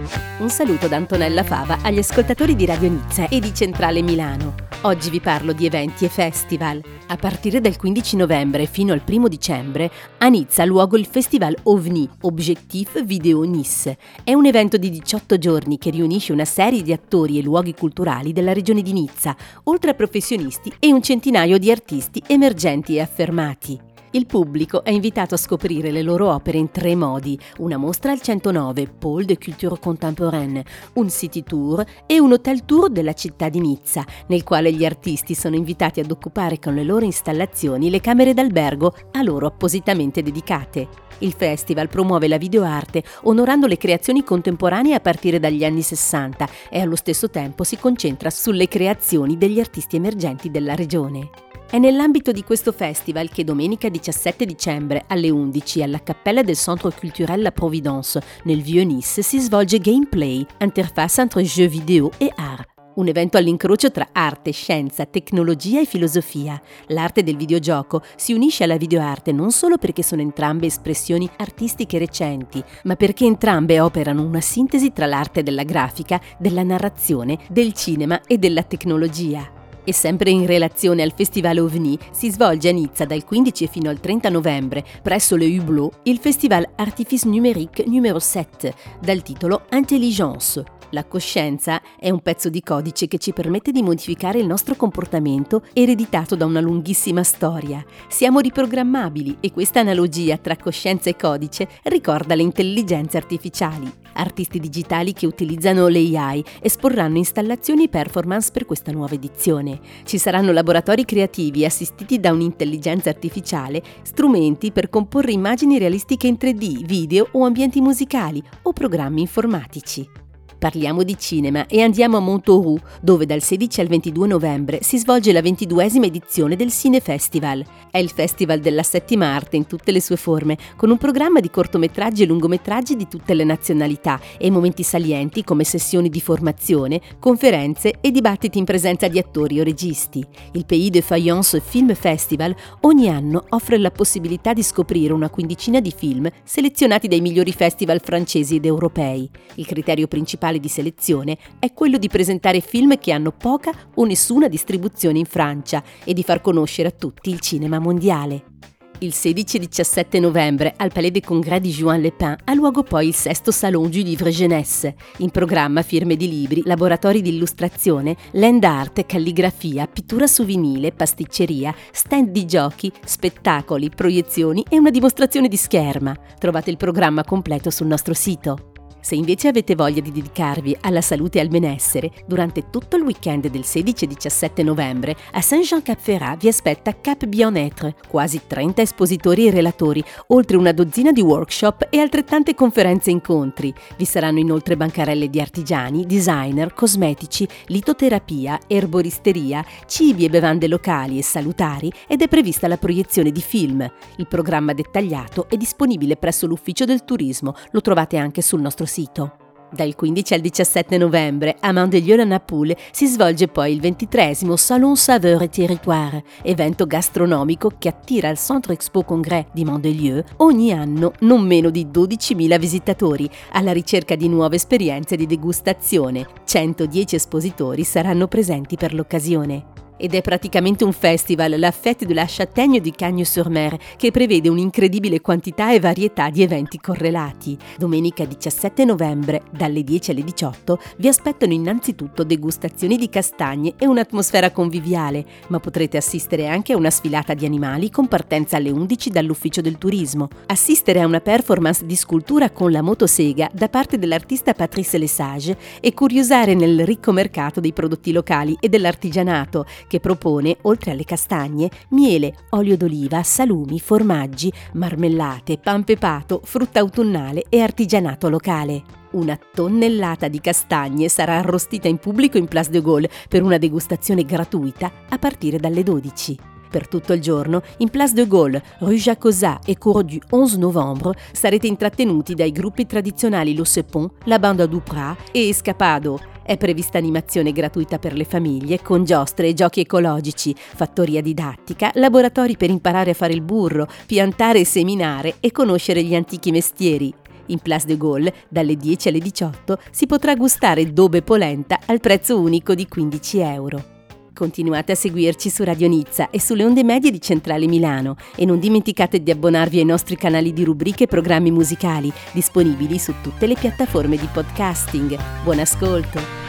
Un saluto da Antonella Fava agli ascoltatori di Radio Nizza e di Centrale Milano. Oggi vi parlo di eventi e festival. A partire dal 15 novembre fino al 1 dicembre a Nizza ha luogo il festival OVNI, Objectif Vidéo Nice. È un evento di 18 giorni che riunisce una serie di attori e luoghi culturali della regione di Nizza, oltre a professionisti e un centinaio di artisti emergenti e affermati. Il pubblico è invitato a scoprire le loro opere in 3 modi: una mostra al 109, Pôle de Culture Contemporaine, un city tour e un hotel tour della città di Nizza, nel quale gli artisti sono invitati ad occupare con le loro installazioni le camere d'albergo a loro appositamente dedicate. Il festival promuove la videoarte onorando le creazioni contemporanee a partire dagli anni 60 e allo stesso tempo si concentra sulle creazioni degli artisti emergenti della regione. È nell'ambito di questo festival che domenica 17 dicembre alle 11 alla Cappella del Centre Culturel La Providence nel Vieux-Nice si svolge Gameplay, interface entre jeux vidéo e art. Un evento all'incrocio tra arte, scienza, tecnologia e filosofia. L'arte del videogioco si unisce alla videoarte non solo perché sono entrambe espressioni artistiche recenti, ma perché entrambe operano una sintesi tra l'arte della grafica, della narrazione, del cinema e della tecnologia. E sempre in relazione al Festival OVNI si svolge a Nizza dal 15 fino al 30 novembre presso le Hublot il Festival Artifice Numérique numero 7 dal titolo Intelligence. La coscienza è un pezzo di codice che ci permette di modificare il nostro comportamento ereditato da una lunghissima storia. Siamo riprogrammabili e questa analogia tra coscienza e codice ricorda le intelligenze artificiali. Artisti digitali che utilizzano l'AI esporranno installazioni e performance per questa nuova edizione. Ci saranno laboratori creativi assistiti da un'intelligenza artificiale, strumenti per comporre immagini realistiche in 3D, video o ambienti musicali o programmi informatici. Parliamo di cinema e andiamo a Montauroux, dove dal 16 al 22 novembre si svolge la 22esima edizione del Cine Festival. È il festival della settima arte in tutte le sue forme, con un programma di cortometraggi e lungometraggi di tutte le nazionalità e momenti salienti come sessioni di formazione, conferenze e dibattiti in presenza di attori o registi. Il Pays de Fayence Film Festival ogni anno offre la possibilità di scoprire una quindicina di film selezionati dai migliori festival francesi ed europei. Il criterio principale di selezione è quello di presentare film che hanno poca o nessuna distribuzione in Francia e di far conoscere a tutti il cinema mondiale. Il 16 e 17 novembre al Palais des Congrès di Juan Le Pin ha luogo poi il 6° Salon du Livre Jeunesse. In programma firme di libri, laboratori di illustrazione, land art, calligrafia, pittura su vinile, pasticceria, stand di giochi, spettacoli, proiezioni e una dimostrazione di scherma. Trovate il programma completo sul nostro sito. Se invece avete voglia di dedicarvi alla salute e al benessere, durante tutto il weekend del 16 e 17 novembre a Saint-Jean-Cap-Ferrat vi aspetta Cap Bien-être, quasi 30 espositori e relatori, oltre una dozzina di workshop e altrettante conferenze e incontri. Vi saranno inoltre bancarelle di artigiani, designer, cosmetici, litoterapia, erboristeria, cibi e bevande locali e salutari ed è prevista la proiezione di film. Il programma dettagliato è disponibile presso l'Ufficio del Turismo, lo trovate anche sul nostro sito. Dal 15 al 17 novembre a Mandelieu-la-Napoule si svolge poi il 23esimo Salon Saveurs et Territoire, evento gastronomico che attira al Centre Expo Congrès di Mandelieu ogni anno non meno di 12.000 visitatori alla ricerca di nuove esperienze di degustazione. 110 espositori saranno presenti per l'occasione. Ed è praticamente un festival, la Fête de la Châtaigne du Cagnes-sur-Mer, che prevede un'incredibile quantità e varietà di eventi correlati. Domenica 17 novembre, dalle 10 alle 18, vi aspettano innanzitutto degustazioni di castagne e un'atmosfera conviviale, ma potrete assistere anche a una sfilata di animali con partenza alle 11 dall'Ufficio del Turismo, assistere a una performance di scultura con la motosega da parte dell'artista Patrice Lesage e curiosare nel ricco mercato dei prodotti locali e dell'artigianato, che propone, oltre alle castagne, miele, olio d'oliva, salumi, formaggi, marmellate, pan pepato, frutta autunnale e artigianato locale. Una tonnellata di castagne sarà arrostita in pubblico in Place de Gaulle per una degustazione gratuita a partire dalle 12. Per tutto il giorno, in Place de Gaulle, Rue Jacozat e Cours du 11 novembre sarete intrattenuti dai gruppi tradizionali Lo Sepon, La Banda du Prat e Escapado. È prevista animazione gratuita per le famiglie con giostre e giochi ecologici, fattoria didattica, laboratori per imparare a fare il burro, piantare e seminare e conoscere gli antichi mestieri. In Place de Gaulle, dalle 10 alle 18, si potrà gustare Daube polenta al prezzo unico di 15 euro. Continuate a seguirci su Radio Nizza e sulle onde medie di Centrale Milano e non dimenticate di abbonarvi ai nostri canali di rubriche e programmi musicali disponibili su tutte le piattaforme di podcasting. Buon ascolto!